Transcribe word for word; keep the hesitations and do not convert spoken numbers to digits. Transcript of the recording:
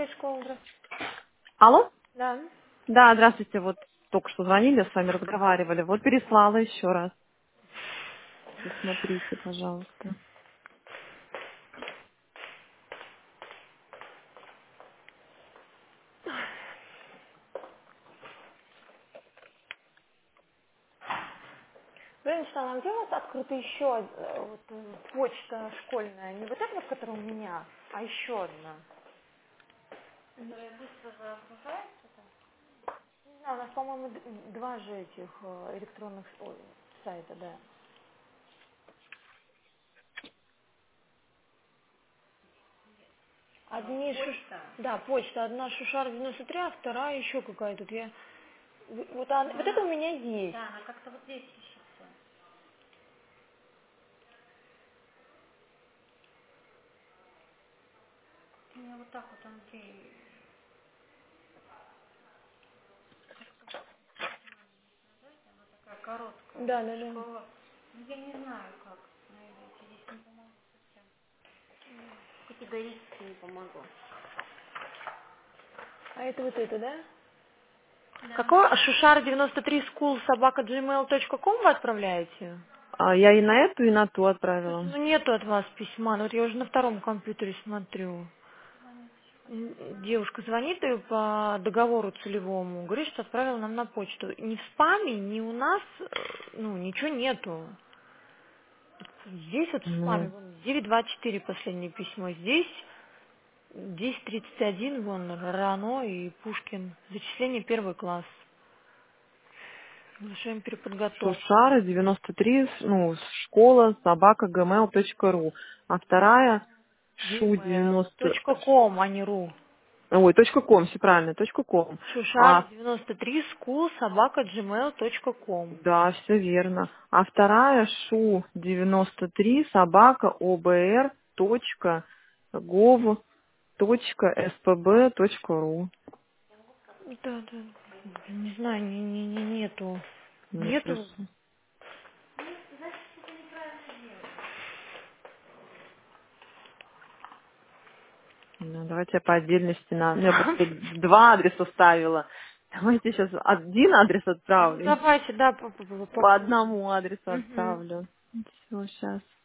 School, здравствуйте. Алло? Да. Да, здравствуйте. Вот только что звонили, с вами разговаривали. Вот переслала еще раз. Посмотрите, пожалуйста. Женщина, а где у вас открыта еще э, вот, м, почта школьная? Не вот эта, вот, которая у меня, а еще одна. Которая быстро загружается? Не знаю, у нас, по-моему, д- два же этих э, электронных с- ой, сайта, да. Одни шу... Да, почта. Одна Шушар девяносто три, а вторая еще какая-то. Вот, я... в- вот, она- вот это у меня есть. Да, она как-то вот здесь ищется. У меня вот так вот он где такая короткая. Да, да, да. Школа. Ну, я не знаю, как найдете. Здесь не помогу совсем. Категорически не помогу. А это вот это, да? Да. Какой? Шушар девяносто три school собака gmail точка ком вы отправляете? А я и на эту, и на ту Слушайте, отправила. ну нету от вас письма. Ну вот я уже на втором компьютере смотрю. М, Девушка звонит и по договору целевому. Говорит, что отправила нам на почту. Ни в спаме, ни у нас, э, ну, ничего нету. Здесь вот в спаме, Ну, вон, девять двадцать четыре последнее письмо. Здесь десять тридцать один, вон, Рано и Пушкин. Зачисление первый класс. Завершаем переподготовку. Шушара девяносто три, ну, школа, собака, gmail точка ру. А вторая шу Gmail девяносто... точка ком, а не ру. Ой, точка ком, все правильно, точка ком. Шушар А, девяносто три school собака gmail точка ком. да, все верно. А вторая шу девяносто три собака обр точка гов точка спб точка ру. Да, да. Не знаю, не, не, не, нету. Не Нету. слышу. Ну, давайте я по отдельности на... ну, Я просто два адреса ставила. Давайте сейчас один адрес Ну отправлю. давайте, да, по, по, по- По попробуем. одному адресу Мгм. отправлю. Все, сейчас.